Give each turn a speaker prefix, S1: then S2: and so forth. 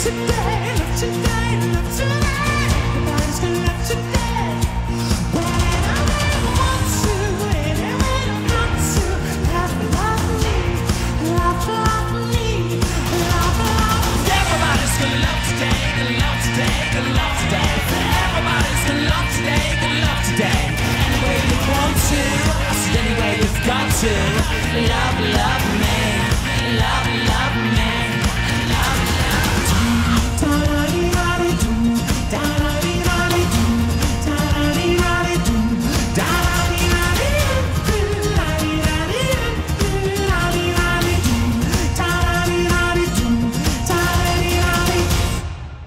S1: today, love today, love today. Everybody's gonna love today. Whenever you want to, whenever you want to. Love me, love me, love me. Everybody's gonna love today, gonna love today, gonna love today. Everybody's gonna love today, gonna love today. Any way you want to, I said any way you've got to. Love me, love me.